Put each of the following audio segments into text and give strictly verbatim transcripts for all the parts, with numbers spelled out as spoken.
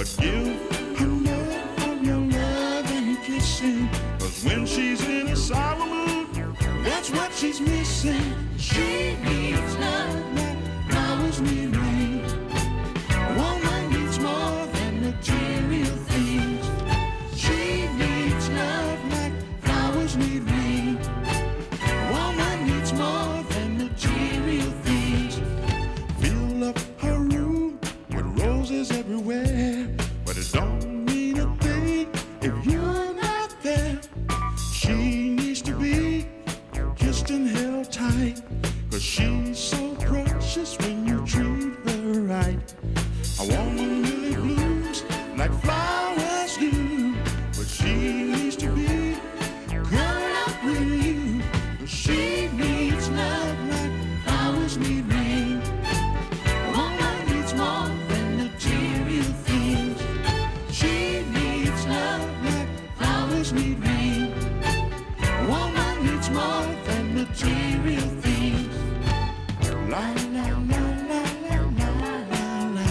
But give her more of your love and kissing. Cause when she's in a sour mood, that's what she's missing. She needs love like flowers need rain. A woman needs more than material things. She needs love like flowers need rain. A woman needs more than material things. Fill up her room with roses everywhere, but it don't mean a thing if you're not there. She needs to be kissed and held tight, cause she's so precious when you treat her right. A woman really blooms like flowers do, but she needs to be grown up with you. Cause she needs love like flowers need rain. A woman needs more than material things. She needs love like flowers need rain. A woman needs more than material things. La la la la la la la la.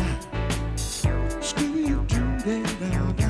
Scooby-Doo-dah-da-da.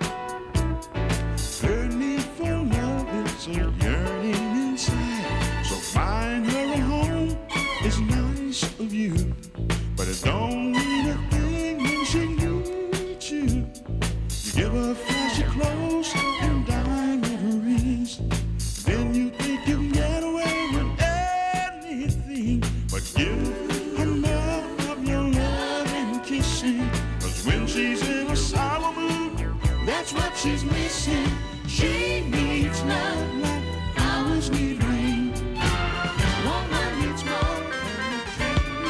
Her need for love is a yearning inside. So find her a home is nice of you, but it don't mean a thing when she needs you. You give her flashy clothes and diamond rings, then you think you can get away with anything. But give her more of your love and kissing. Cause when she's in a sour mood, that's what she's missing. She needs love like flowers need rain. Woman needs more than a tree.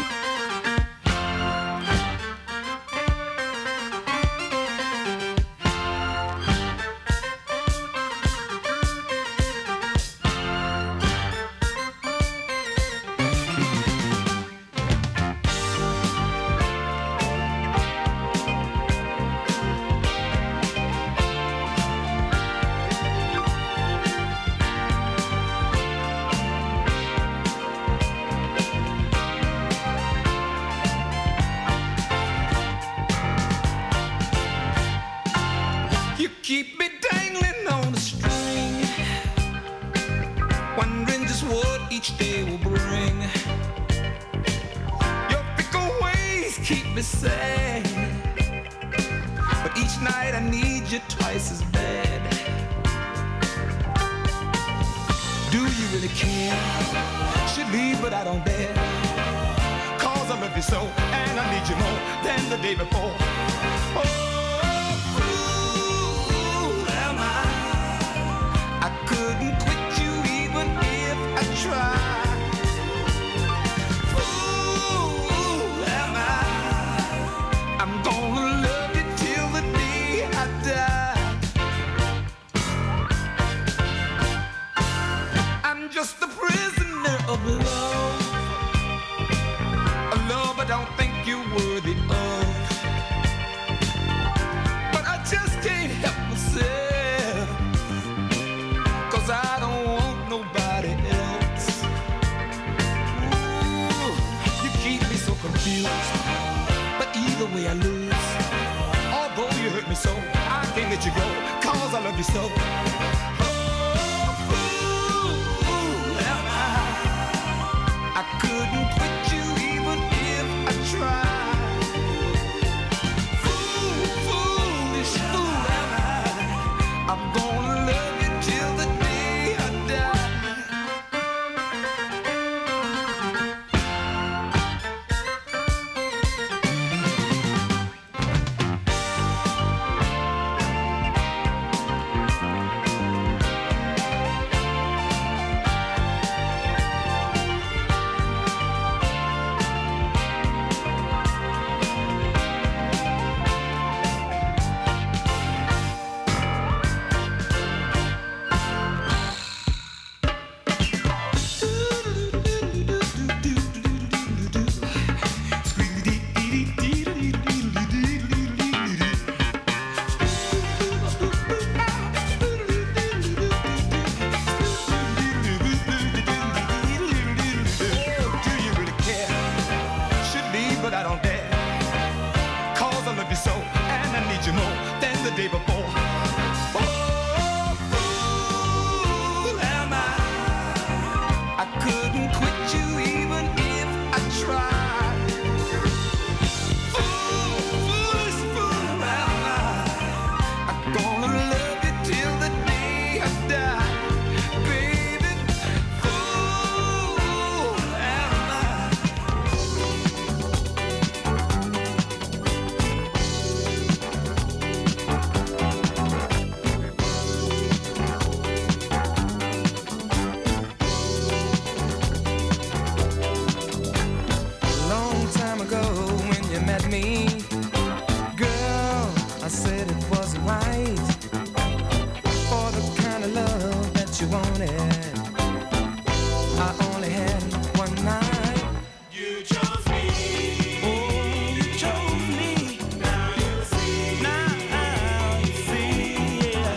You keep me dangling on a string, wondering just what each day will bring. Your fickle ways keep me sad, but each night I need you twice as bad. Do you really care? Should leave but I don't dare, cause I love you so and I need you more than the day before. Oh, I couldn't quit you even if I tried. Fool am I, I'm gonna love you till the day I die. I'm just a prisoner of love, a love I don't think you're worthy of. But I just can't help myself, cause I don't want nobody else. Ooh, you keep me so confused, but either way I lose. Although you hurt me so, I can't let you go, cause I love you so. Oh, fool am I, I couldn't quit you even if I tried. Fool, foolish fool am I, I'm gonna love you till the day I die. day before. Oh, fool am I. I couldn't quit you even if I tried. Fool, foolish fool am I. I'm gonna love you till the day I die. Baby, fool am I. Long time ago when you met me, girl, I said it wasn't right for the kind of love that you wanted. I only had one night. You chose me. Oh, you chose me. Now you see. Now you see. Yeah.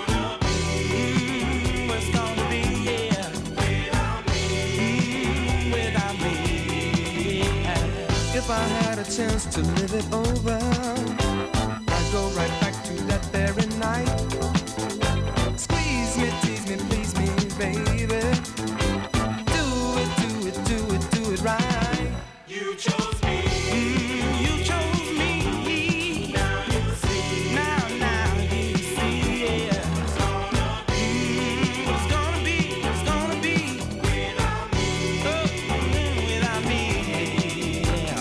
What's gonna be? Mm, what's gonna be? Yeah. Without me. Mm, without me. Yeah. If I had a chance to live it over, I'd go right back to that very night. Squeeze me, tease me, please me, baby. Do it, do it, do it, do it right. You chose me. Mm, you chose me. Now you see. Now, now you see. Yeah. What's gonna be? Mm, what's gonna be? What's gonna be? Without me. Oh, mm, without me. Yeah.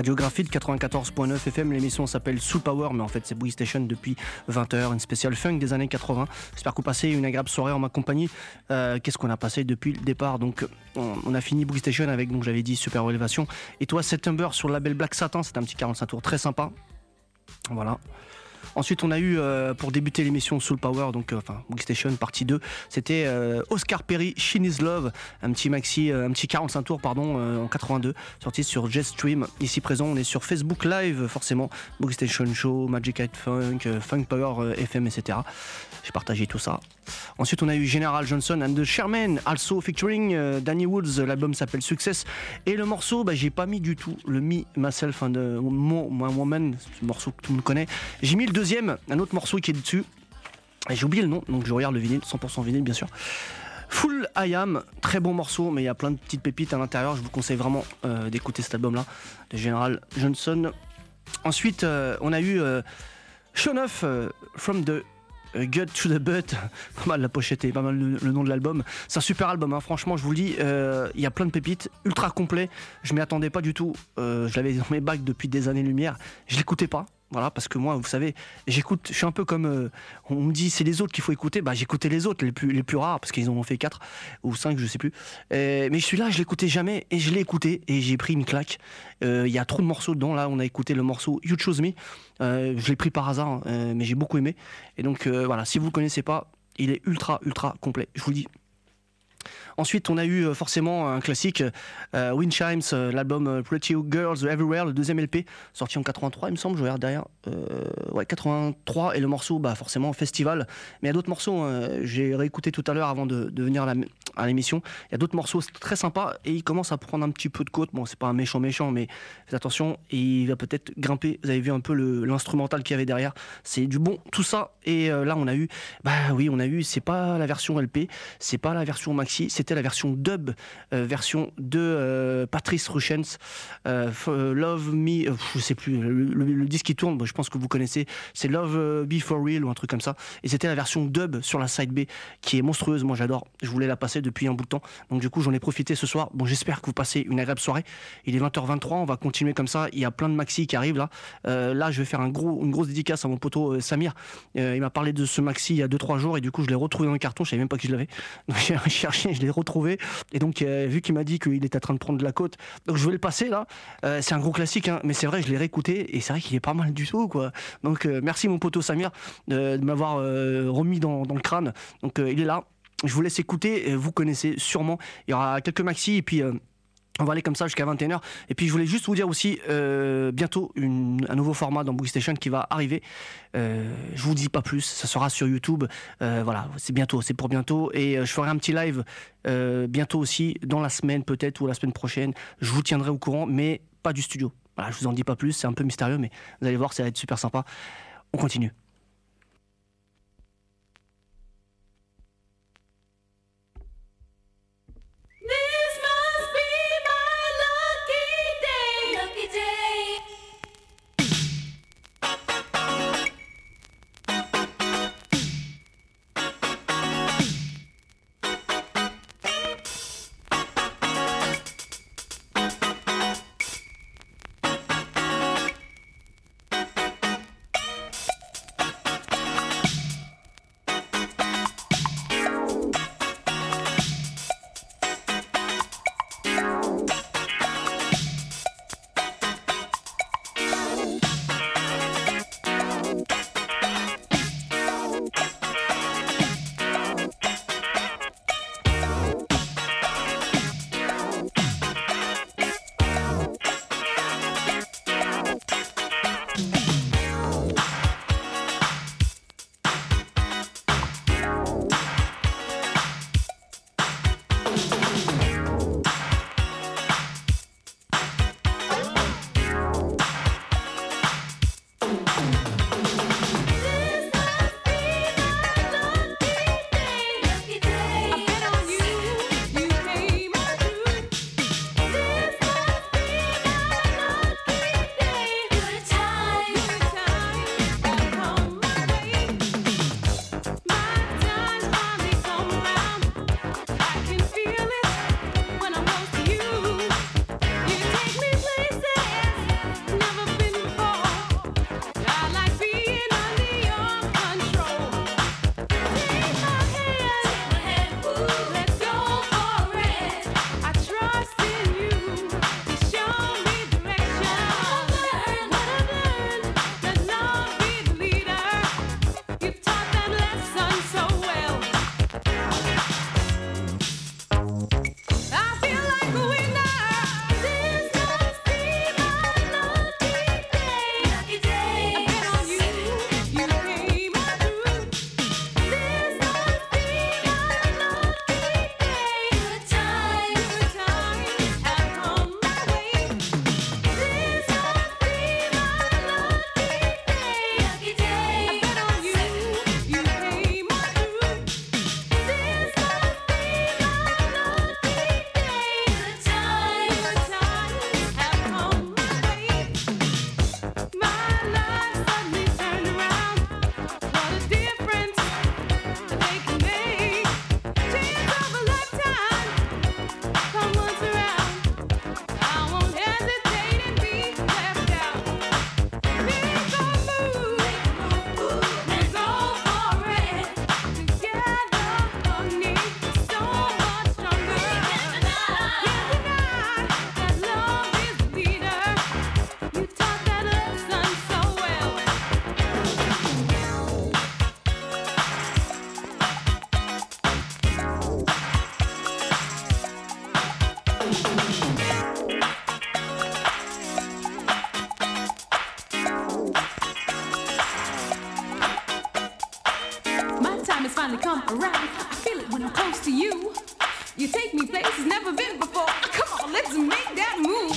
Radiographie de quatre-vingt-quatorze point neuf F M, l'émission s'appelle Soul Power, mais en fait c'est Boogie Station depuis vingt heures, une spéciale funk des années quatre-vingts. J'espère que vous passez une agréable soirée en ma compagnie. Euh, qu'est-ce qu'on a passé depuis le départ? Donc on, on a fini Boogie Station avec, donc j'avais dit, Super Élévation. Et toi, September sur le label Black Satin, c'était un petit quarante-cinq tours très sympa. Voilà. Ensuite, on a eu, euh, pour débuter l'émission Soul Power, donc euh, enfin Boogie Station partie deux, c'était euh, Oscar Perry, Sheen Is Love, un petit maxi, euh, un petit quarante-cinq tours pardon, euh, en quatre-vingt-deux, sorti sur Jetstream. Ici présent, on est sur Facebook Live, forcément, Boogie Station Show, Magic Eight Funk, euh, Funk Power euh, F M, et cetera. J'ai partagé tout ça. Ensuite, on a eu General Johnson and the Sherman, also featuring euh, Danny Woods. L'album s'appelle Success. Et le morceau, bah, j'ai pas mis du tout le Me, Myself and the Woman, ce morceau que tout le monde connaît. J'ai mis le deuxième, un autre morceau qui est dessus. Et j'ai oublié le nom, donc je regarde le vinyle, cent pour cent vinyle bien sûr. Full I Am, très bon morceau, mais il y a plein de petites pépites à l'intérieur. Je vous conseille vraiment euh, d'écouter cet album-là, de General Johnson. Ensuite, euh, on a eu euh, Show Off euh, From the Gut to the Butt, pas mal la pochette et pas mal le, le nom de l'album. C'est un super album, hein, franchement, je vous le dis. Il euh, y a plein de pépites, ultra complet. Je m'y attendais pas du tout. Euh, je l'avais dans mes bacs depuis des années-lumière. Je l'écoutais pas. Voilà, parce que moi, vous savez, j'écoute, je suis un peu comme, euh, on me dit c'est les autres qu'il faut écouter, bah j'écoutais les autres, les plus, les plus rares, parce qu'ils en ont fait quatre ou cinq, je sais plus. Euh, mais celui-là, je l'écoutais jamais, et je l'ai écouté, et j'ai pris une claque. Il euh, y a trop de morceaux dedans, là, on a écouté le morceau You Chose Me, euh, je l'ai pris par hasard, hein, euh, mais j'ai beaucoup aimé. Et donc, euh, voilà, si vous le connaissez pas, il est ultra, ultra complet, je vous le dis. Ensuite, on a eu euh, forcément un classique, euh, Wind Chimes, euh, l'album euh, Pretty Girls Everywhere, le deuxième L P, sorti en quatre-vingt-trois, il me semble, je regarde derrière. Euh, ouais, quatre-vingt-trois, et le morceau, bah, forcément, Festival. Mais il y a d'autres morceaux, hein, j'ai réécouté tout à l'heure avant de, de venir à, la, à l'émission. Il y a d'autres morceaux très sympas, et il commence à prendre un petit peu de côte. Bon, c'est pas un méchant méchant, mais faites attention, et il va peut-être grimper. Vous avez vu un peu le, l'instrumental qu'il y avait derrière. C'est du bon, tout ça. Et euh, là, on a eu, bah oui, on a eu, c'est pas la version L P, c'est pas la version maxi, c'était la version dub, euh, version de euh, Patrice Ruchens, euh, Love Me, euh, je sais plus, le, le, le disque qui tourne, bon, je pense que vous connaissez, c'est Love Be For Real ou un truc comme ça, et c'était la version dub sur la side B qui est monstrueuse, moi j'adore, je voulais la passer depuis un bout de temps, donc du coup j'en ai profité ce soir. Bon, j'espère que vous passez une agréable soirée, il est vingt heures vingt-trois, on va continuer comme ça, il y a plein de maxi qui arrivent là, euh, là je vais faire un gros, une grosse dédicace à mon poteau euh, Samir, euh, il m'a parlé de ce maxi il y a deux trois jours, et du coup je l'ai retrouvé dans le carton, je savais même pas que je l'avais, donc j'ai cherché, je l'ai retrouvé. Et donc, euh, vu qu'il m'a dit qu'il était en train de prendre de la côte, donc je vais le passer là. Euh, c'est un gros classique, hein, mais c'est vrai, je l'ai réécouté et c'est vrai qu'il est pas mal du tout, quoi. Donc, euh, merci mon poteau Samir euh, de m'avoir euh, remis dans, dans le crâne. Donc, euh, il est là. Je vous laisse écouter. Vous connaissez sûrement. Il y aura quelques maxi et puis. Euh, On va aller comme ça jusqu'à vingt et une heures. Et puis je voulais juste vous dire aussi, euh, bientôt une, un nouveau format dans Boogie Station qui va arriver. Euh, je vous dis pas plus, ça sera sur YouTube. Euh, voilà, c'est bientôt, c'est pour bientôt. Et euh, je ferai un petit live euh, bientôt aussi, dans la semaine peut-être ou la semaine prochaine. Je vous tiendrai au courant, mais pas du studio. Voilà, je vous en dis pas plus, c'est un peu mystérieux, mais vous allez voir, ça va être super sympa. On continue. finally come around. I feel it when I'm close to you. You take me places never been before. Come on, let's make that move.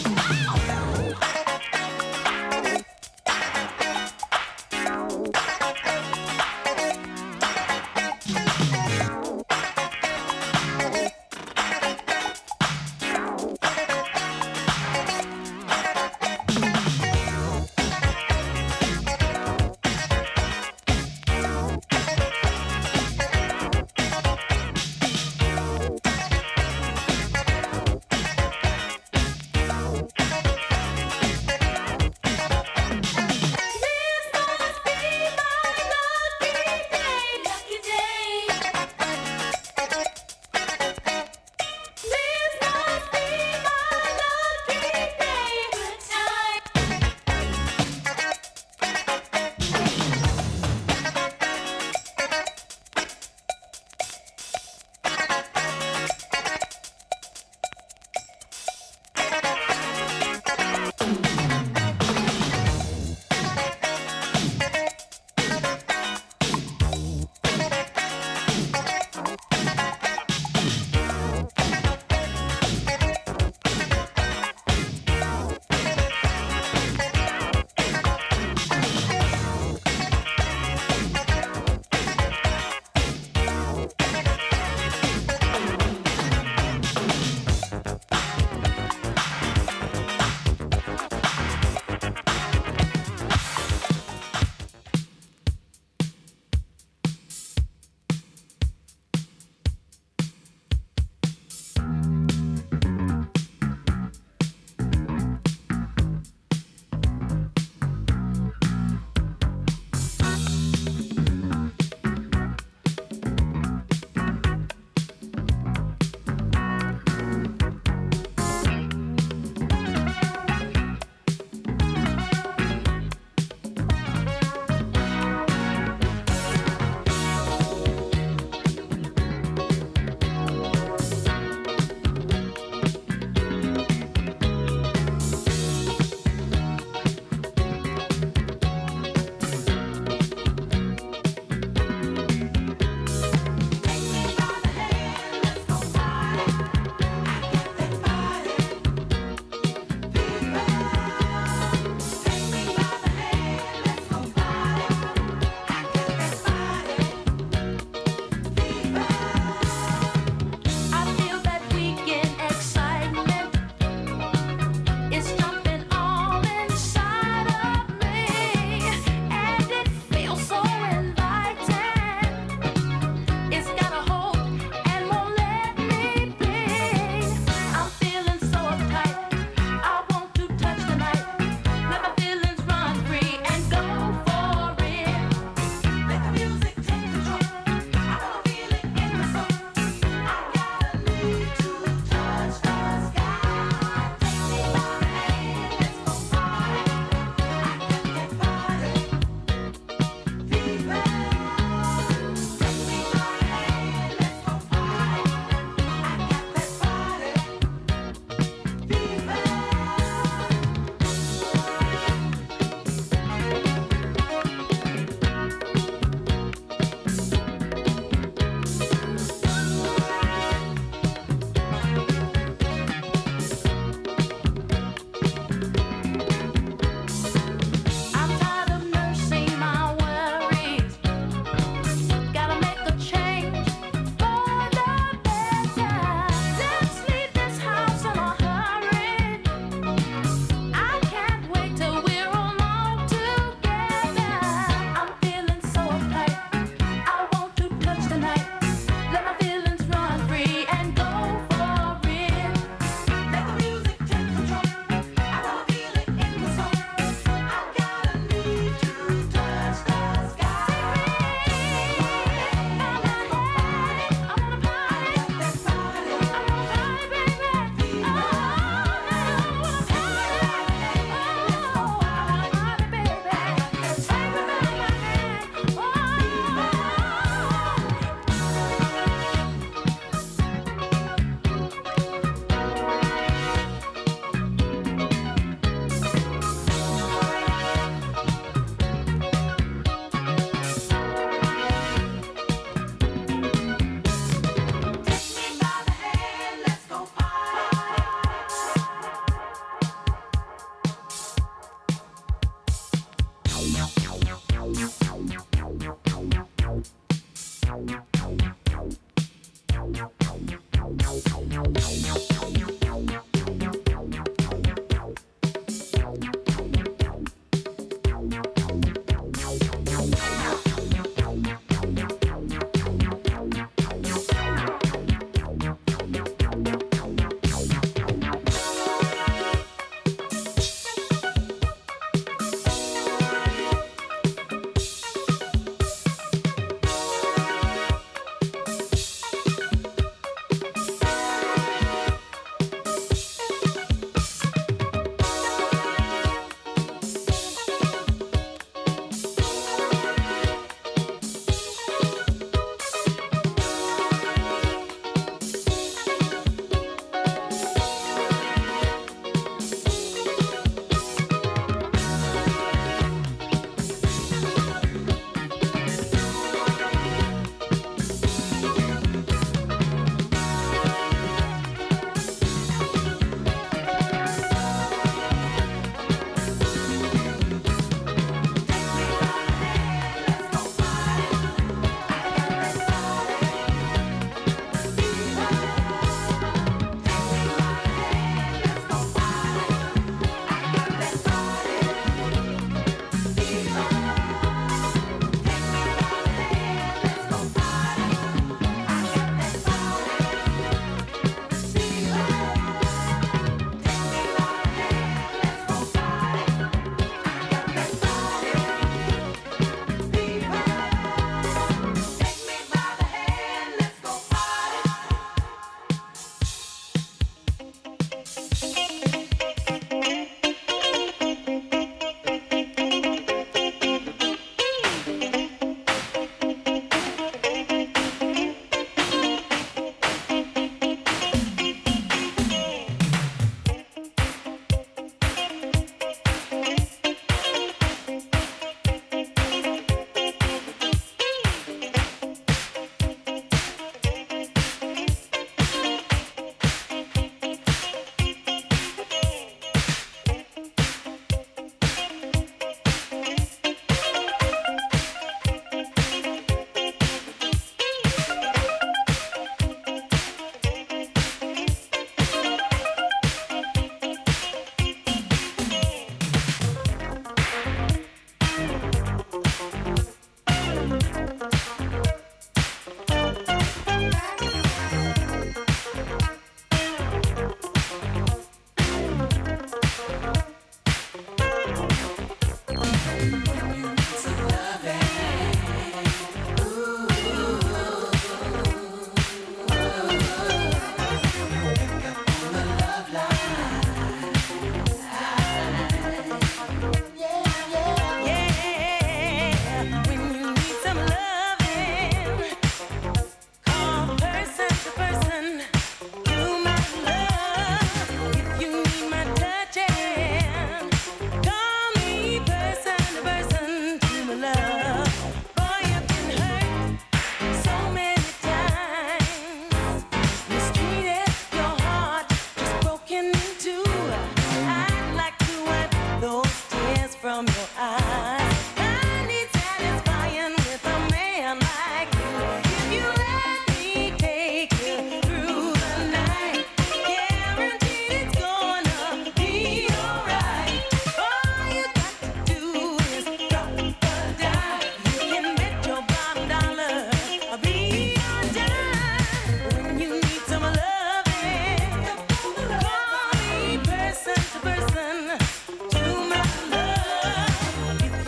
Person to person, to my love. If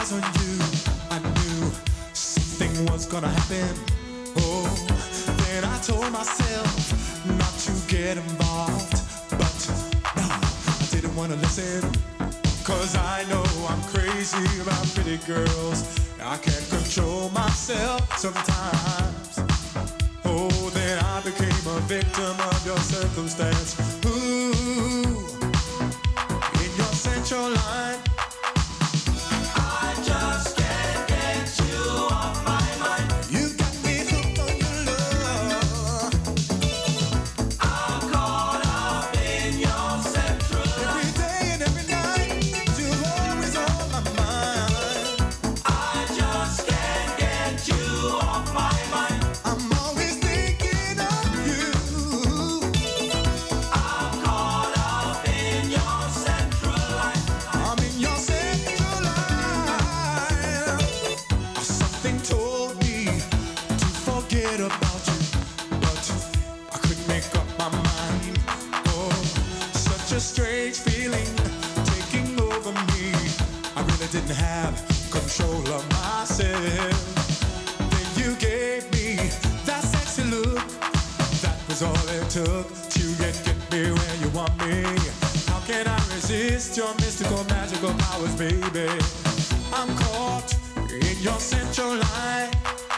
eyes on you, I knew something was gonna happen. Oh, then I told myself not to get involved, but no, I didn't wanna listen. Cause I know I'm crazy about pretty girls. I can't control myself sometimes. Oh, then I became a victim of your circumstance. Ooh, in your central line, I just can't get you off my mind. You got me hooked on your love. I'm caught up in your central line. Every day and every night, you're always on my mind. I just can't get you off my mind. I'm always thinking of you. I'm caught up in your central line. I'm in your central line. Something told me to forget about you, but I couldn't make up my mind. Oh, such a strange feeling taking over me. I really didn't have control of myself. Then you gave me that sexy look. That was all it took to get, get me where you want me. How can I resist your mystical, magical powers, baby? I'm caught in your central line.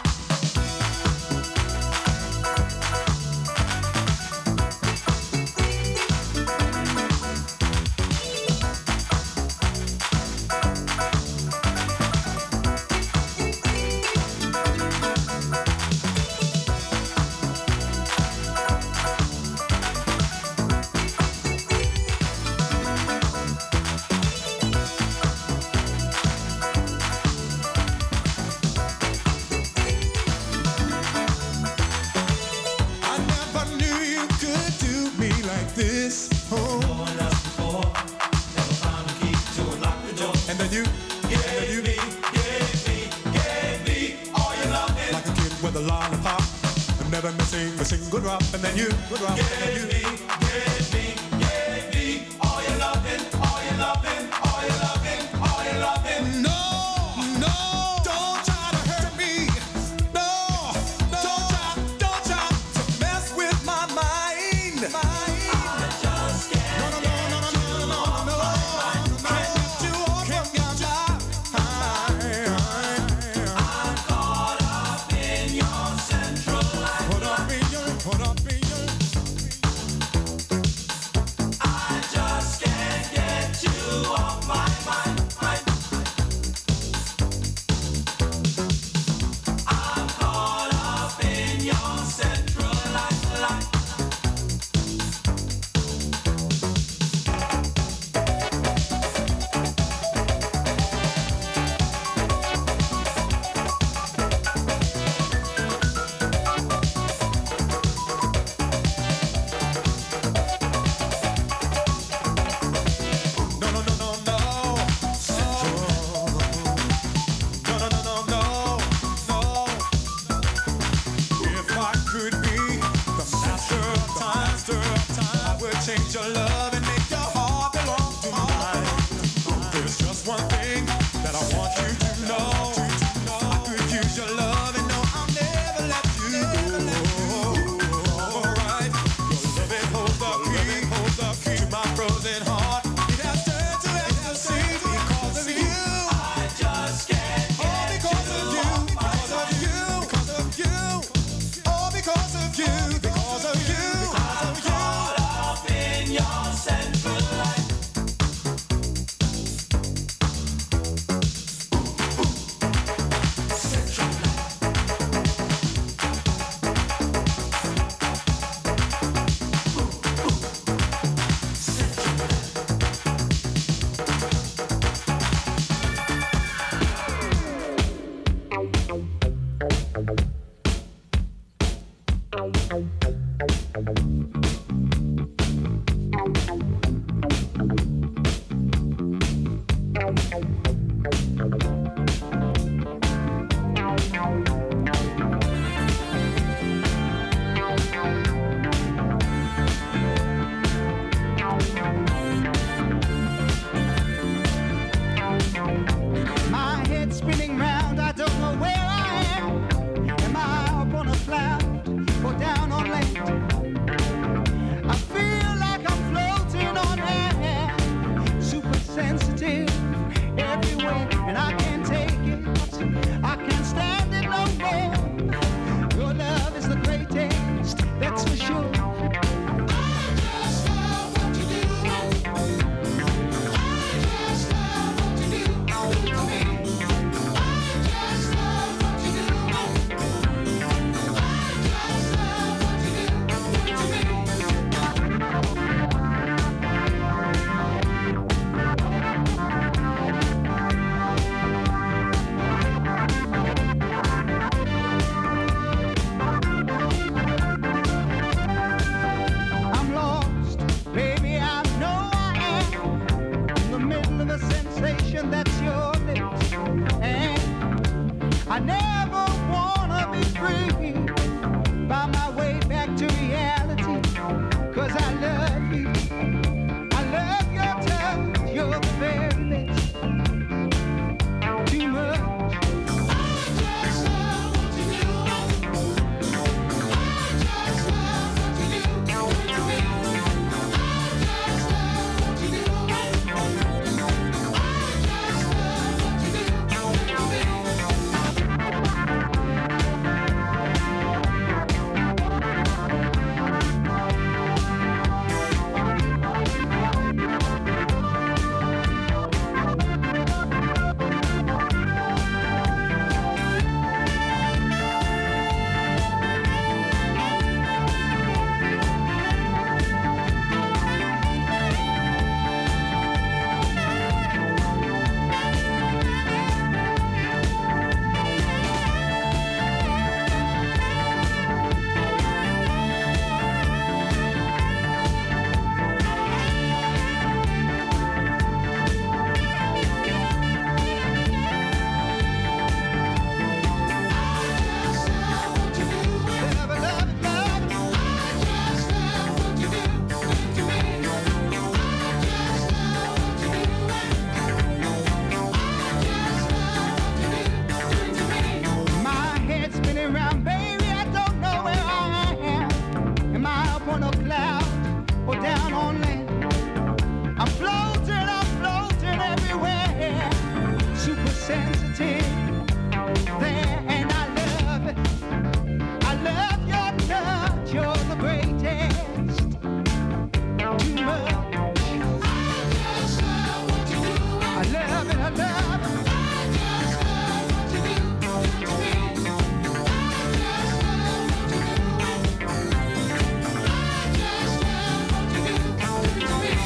I never knew you could do me like this. Oh. No one else before. Never found a key to unlock the door. And then you, and then you, me, gave me, gave me all your loving. Like a kid with a lollipop, I'm never missing a single drop. And then you, drop, and then you, me, gave me, gave me all your loving, all your loving, all your loving, all your loving. No, no, don't try to hurt me. No, don't try, don't try to mess with my mind. I just can't. No, no, no, no, no, no, no, no, no. Can't get you off of your mind. I'm caught up in your central line. Put up in your, put up in your. I just can't get you off my mind. I'm caught up in your central line. line. No, no, no, no, no. No, no, no, no, no, no. If I could be the master of time, I would change your love and make your heart belong to mine. There's just one thing that I want you to know. I could use your love and know I'll never let you go. Alright, your loving holds the key, holds the key to my frozen heart. It has turned to ecstasy because of you. I just can't get because of you, because of you, because of you. All because of you, because of you, because of you. Caught up in your central line. sensitive there, and I love it. I love your touch, you're the greatest. Too much. I just love what you do. I love it, I love it. I just love what you do to me. I just love what you do. I just love what you do to me.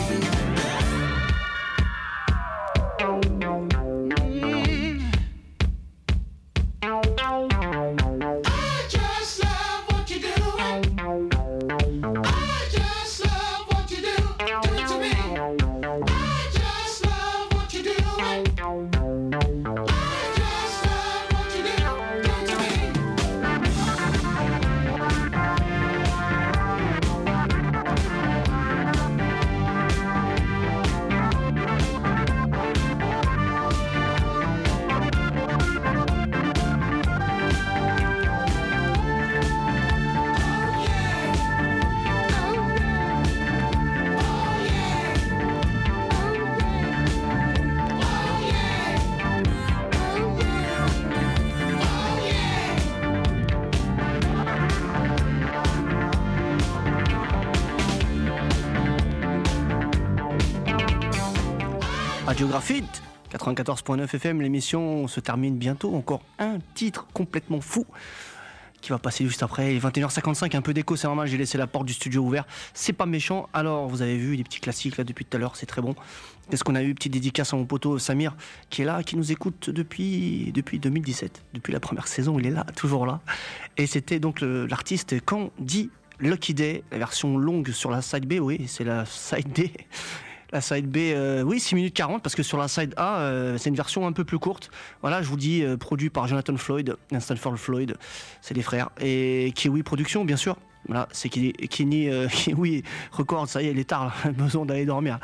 Radiographite quatre-vingt-quatorze point neuf F M, l'émission se termine bientôt. Encore un titre complètement fou qui va passer juste après. vingt et une heures cinquante-cinq, un peu d'écho, c'est normal, j'ai laissé la porte du studio ouverte. C'est pas méchant. Alors, vous avez vu des petits classiques là depuis tout à l'heure, c'est très bon. Qu'est-ce qu'on a eu? Petite dédicace à mon poteau Samir qui est là, qui nous écoute depuis, depuis deux mille dix-sept. Depuis la première saison, il est là, toujours là. Et c'était donc le, l'artiste Candy Lucky Day, la version longue sur la side B. Oui, c'est la side B. La side B, euh, oui, six minutes quarante, parce que sur la side A, euh, c'est une version un peu plus courte. Voilà, je vous dis, euh, produit par Jonathan Floyd, Stanford Floyd, c'est des frères. Et Kiwi Productions, bien sûr. Voilà, c'est Kiwi euh, Kiwi Records, ça y est, il est tard, là, besoin d'aller dormir.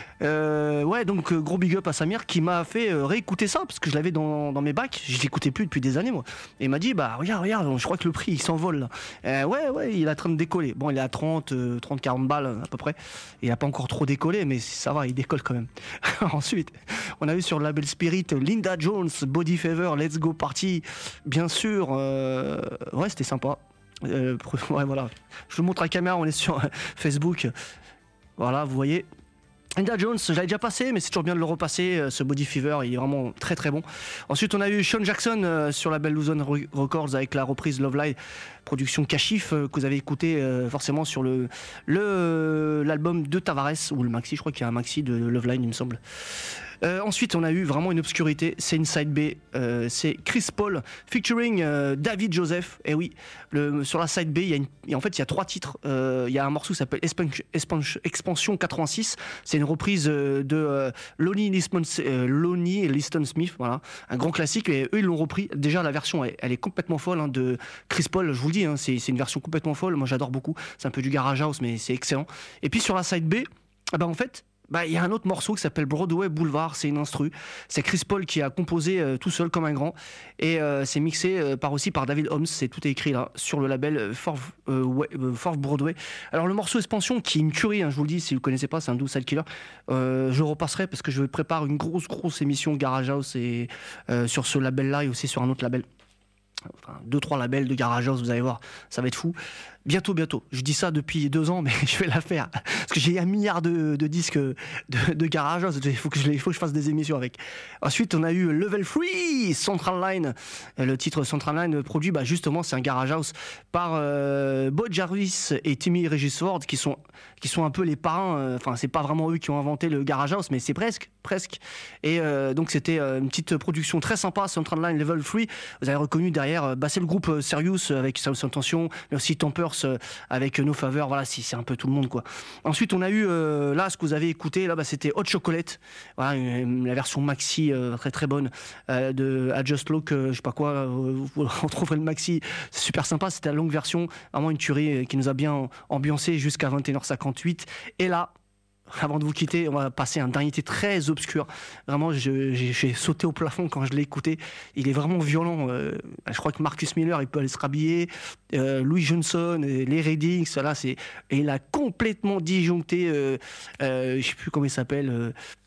Euh, ouais, donc euh, gros big up à Samir qui m'a fait euh, réécouter ça, parce que je l'avais dans, dans mes bacs, je l'écoutais plus depuis des années, moi. Et il m'a dit, bah regarde, regarde, je crois que le prix, il s'envole, là. Euh, ouais, ouais, il est en train de décoller. Bon, il est à trente, quarante balles, à peu près. Il n'a pas encore trop décollé, mais ça va, il décolle quand même. Ensuite, on a eu sur le label Spirit, Linda Jones, Body Fever, Let's Go Party. Bien sûr, euh, ouais, c'était sympa. Euh, ouais, voilà. Je vous montre à la caméra, on est sur Facebook. Voilà, vous voyez. Linda Jones, je l'avais déjà passé, mais c'est toujours bien de le repasser. Ce Body Fever, il est vraiment très très bon. Ensuite, on a eu Sean Jackson euh, sur la label Luzon Records avec la reprise Love Live, production Kashif, euh, que vous avez écouté euh, forcément sur le, le, euh, l'album de Tavares, ou le maxi, je crois qu'il y a un maxi de Love Line, il me semble. Euh, ensuite, on a eu vraiment une obscurité, c'est une side B, euh, c'est Chris Paul featuring euh, David Joseph. Et oui, le, sur la side B, il y a une, en fait, il y a trois titres. Euh, il y a un morceau qui s'appelle Expansion quatre-vingt-six. C'est une reprise euh, de euh, Lonnie Liston, euh, Lonnie Liston Smith, voilà, un grand classique. Et eux, ils l'ont repris. Déjà, la version, elle, elle est complètement folle hein, de Chris Paul. Je vous le dis, hein, c'est, c'est une version complètement folle. Moi, j'adore beaucoup. C'est un peu du garage house, mais c'est excellent. Et puis sur la side B, eh ben, en fait. Bah, il y a un autre morceau qui s'appelle Broadway Boulevard, c'est une instru. C'est Chris Paul qui a composé euh, tout seul comme un grand. Et euh, c'est mixé euh, par aussi par David Holmes, c'est tout est écrit là, sur le label Fourth euh, euh, Broadway. Alors le morceau Expansion, qui est une tuerie, hein, je vous le dis, si vous ne connaissez pas, c'est un douze side killer. Euh, je repasserai parce que je prépare une grosse, grosse émission Garage House et, euh, sur ce label-là et aussi sur un autre label. Enfin, deux, trois labels de Garage House, vous allez voir, ça va être fou. Bientôt, bientôt. Je dis ça depuis deux ans, mais je vais la faire. Parce que j'ai un milliard de, de disques de, de Garage House. Il faut que, je, il faut que je fasse des émissions avec. Ensuite, on a eu Level trois, Central Line. Le titre Central Line produit, bah, justement, c'est un Garage House par euh, Bob Jarvis et Timmy Regisford, qui sont, qui sont un peu les parrains. Enfin, c'est pas vraiment eux qui ont inventé le Garage House, mais c'est presque, presque. Et euh, donc, c'était une petite production très sympa, Central Line Level trois. Vous avez reconnu derrière, bah, c'est le groupe Serious avec South Intention, mais aussi Tempers avec No Favor, voilà, c'est, c'est un peu tout le monde quoi. Ensuite on a eu euh, là ce que vous avez écouté là, bah, c'était Hot Chocolate, voilà, une, la version maxi euh, très très bonne euh, de Adjust Look, euh, je sais pas quoi, euh, vous, vous retrouverez le maxi, c'est super sympa, c'était la longue version, vraiment une tuerie euh, qui nous a bien ambiancé jusqu'à vingt et une heures cinquante-huit. Et là, avant de vous quitter, on va passer un dernier titre très obscur. Vraiment, je, j'ai, j'ai sauté au plafond quand je l'ai écouté. Il est vraiment violent. Euh, je crois que Marcus Miller, il peut aller se rhabiller. Euh, Louis Johnson, les Reddings, là, c'est... Et il a complètement disjoncté, euh, euh, je sais plus comment il s'appelle, euh,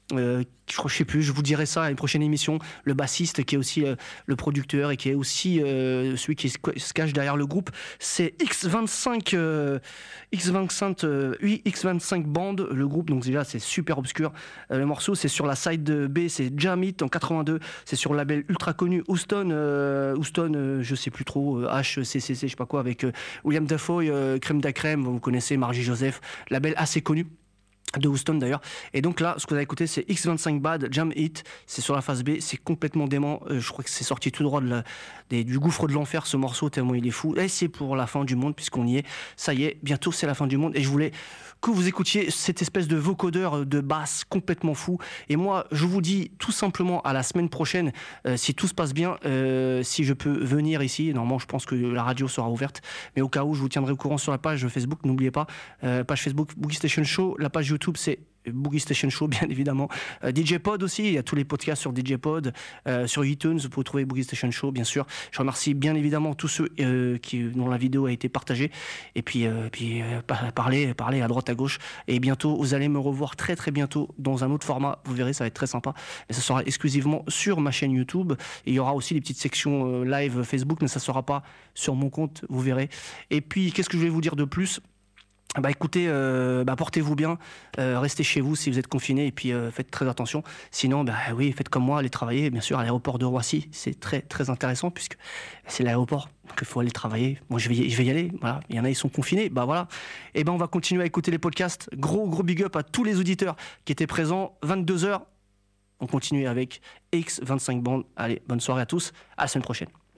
Euh, je crois, je sais plus, je vous dirai ça à une prochaine émission. Le bassiste qui est aussi euh, le producteur et qui est aussi euh, celui qui se, se cache derrière le groupe, c'est X vingt-cinq, euh, X vingt-cinq, euh, oui, X vingt-cinq Band, le groupe. Donc déjà c'est super obscur. Euh, le morceau c'est sur la side B, c'est Jam It en quatre-vingt-deux. C'est sur le label ultra connu Houston, euh, Houston, euh, je sais plus trop, euh, H C C C, je sais pas quoi, avec euh, William Dafoe, euh, Crème da Crème, vous connaissez Margie Joseph, label assez connu de Houston d'ailleurs. Et donc là, ce que vous avez écouté, c'est X vingt-cinq Bad, Jam It, c'est sur la phase B, c'est complètement dément. Euh, je crois que c'est sorti tout droit de la, des, du gouffre de l'enfer, ce morceau, tellement il est fou. Et c'est pour la fin du monde, puisqu'on y est. Ça y est, bientôt c'est la fin du monde. Et je voulais que vous écoutiez cette espèce de vocodeur de basse complètement fou. Et moi, je vous dis tout simplement à la semaine prochaine, euh, si tout se passe bien, euh, si je peux venir ici. Normalement, je pense que la radio sera ouverte. Mais au cas où, je vous tiendrai au courant sur la page Facebook. N'oubliez pas, euh, page Facebook Boogie Station Show, la page YouTube, c'est Boogie Station Show, bien évidemment. Euh, D J Pod aussi, il y a tous les podcasts sur D J Pod, euh, sur iTunes, vous pouvez trouver Boogie Station Show, bien sûr. Je remercie bien évidemment tous ceux euh, qui, dont la vidéo a été partagée. Et puis, euh, puis euh, parler, parler à droite, à gauche. Et bientôt, vous allez me revoir très très bientôt dans un autre format. Vous verrez, ça va être très sympa. Mais ça sera exclusivement sur ma chaîne YouTube. Et il y aura aussi des petites sections euh, live Facebook, mais ça ne sera pas sur mon compte, vous verrez. Et puis, qu'est-ce que je vais vous dire de plus ? Bah écoutez, euh, bah portez-vous bien, euh, restez chez vous si vous êtes confinés et puis euh, faites très attention. Sinon, bah oui, faites comme moi, allez travailler, bien sûr, à l'aéroport de Roissy. C'est très très intéressant puisque c'est l'aéroport, donc il faut aller travailler. Moi, je vais, y, je vais y aller. Voilà, il y en a, ils sont confinés. Bah voilà. Et ben on va continuer à écouter les podcasts. Gros gros big up à tous les auditeurs qui étaient présents. vingt-deux heures. On continue avec X vingt-cinq Band. Allez, bonne soirée à tous. À la semaine prochaine.